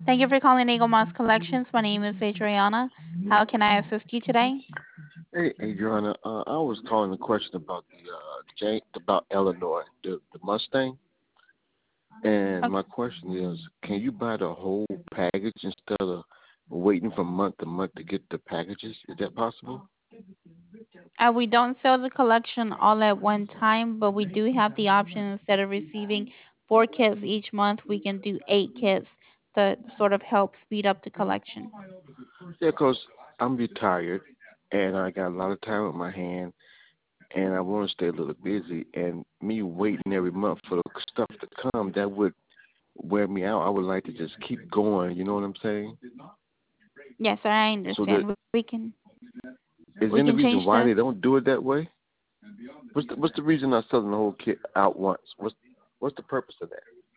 Thank you for calling Eagle Moss Collections. My name is Adriana. How can I assist you today? Hey, Adriana, I was calling a question about about Eleanor, the Mustang, and Okay. my question is, can you buy the whole package instead of waiting from month to month to get the packages? Is that possible? We don't sell the collection all at one time, but we do have the option instead of receiving 4 kits each month, we can do 8 kits to sort of help speed up the collection. Yeah, 'cause I'm retired and I got a lot of time on my hand, and I want to stay a little busy. And me waiting every month for the stuff to come, that would wear me out. I would like to just keep going. You know what I'm saying? Yes, sir, I So that understand. is We there any can change reason why the. they don't do it that way? What's the reason not selling the whole kit out once? What's the purpose of that?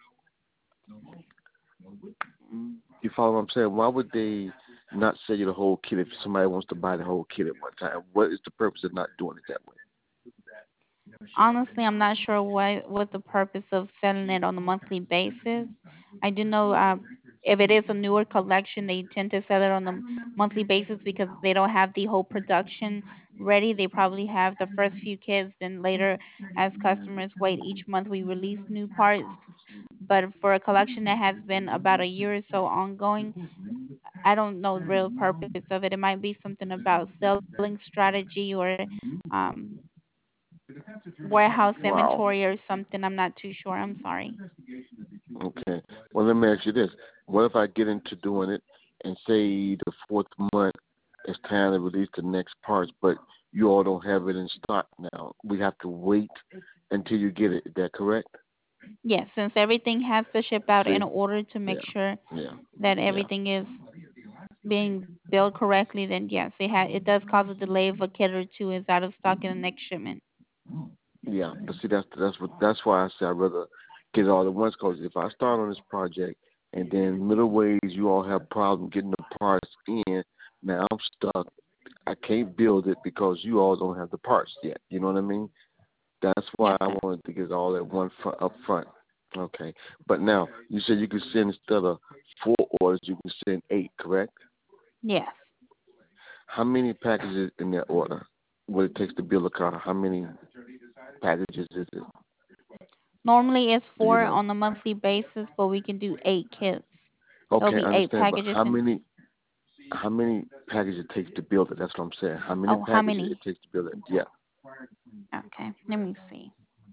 Mm. You follow what I'm saying? Why would they not sell you the whole kit if somebody wants to buy the whole kit at one time? What is the purpose of not doing it that way? Honestly, I'm not sure what the purpose of selling it on a monthly basis. I do know if it is a newer collection, they tend to sell it on a monthly basis because they don't have the whole production ready. They probably have the first few kits, then later, as customers wait each month, we release new parts. But for a collection that has been about a year or so ongoing, I don't know the real purpose of it. It might be something about selling strategy or um, warehouse Wow. inventory or something. I'm not too sure. I'm sorry. Okay. Well, let me ask you this: what if I get into doing it and say the fourth month it's time to release the next parts, but you all don't have it in stock now? We have to wait until you get it. Is that correct? Yes, since everything has to ship out in See? order to make Yeah. sure Yeah. that Yeah. everything is being billed correctly, then yes, it does cause a delay of a kit or two is out of stock in the next shipment. Yeah, but see, that's why I say I'd rather get it all at once. Cause if I start on this project and then middle ways you all have problems getting the parts in, now I'm stuck. I can't build it because you all don't have the parts yet. You know what I mean? That's why Yes, I sir. wanted to get it all at up front. Okay, but now you said you could send instead of 4 orders, you can send 8, correct? Yes. How many packages in that order? What it takes to build a car? How many packages is it? Normally it's Do you 4 know? on a monthly basis, but we can do 8 kits. It'll Okay, be I eight understand, but packages and how many packages it takes to build it? That's what I'm saying. How many oh, how packages it many? takes to build it? Yeah. Okay, let me see.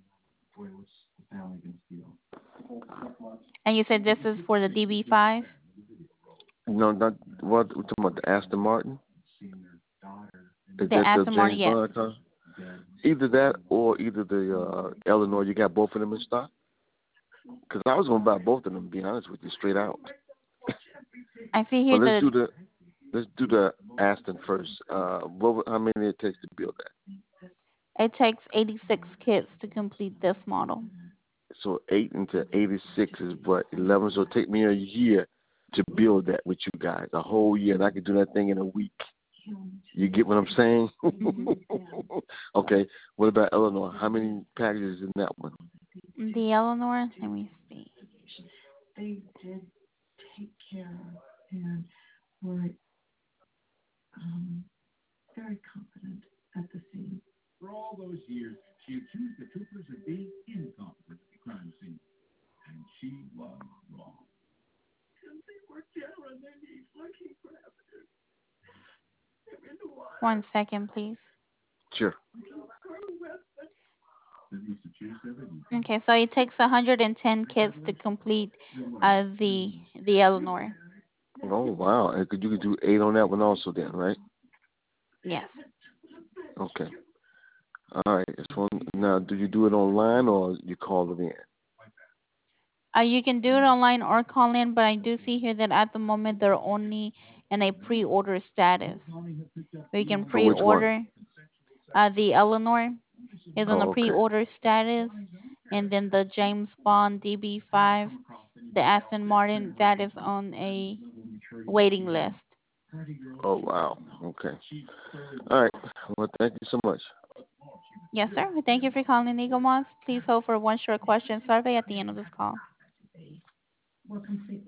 And you said this is for the DB5? No, not what we're talking about the Aston Martin. Is The that the Aston Martin, James yes. Bond car? Either that or either the Eleanor. You got both of them in stock? Because I was gonna buy both of them. To be honest with you, straight out. I see But here the let's do the Aston first. How many it takes to build that? it takes 86 kits to complete this model. So 8 into 86 is what 11. So it take me a year to build that with you guys, a whole year, and I could do that thing in a week. You get what I'm saying? Hmm. Okay. What about Eleanor? How many packages in that one? The Eleanor, let me see. One second, please. Sure. Okay, so it takes 110 kits to complete the Eleanor. Oh wow! And you could do 8 on that one also then, right? Yes. Okay. All right. So now, do you do it online or you call it in? You can do it online or call in, but I do see here that at the moment they're only in a pre-order status. We can For which one? pre-order. The Eleanor is on a Oh, okay. pre-order status, and then the James Bond DB5, the Aston Martin, that is on a waiting list. Oh wow. Okay. All right. Well, thank you so much. Yes, sir. Thank you for calling Eagle Moss. Please hold for one short question survey at the end of this call.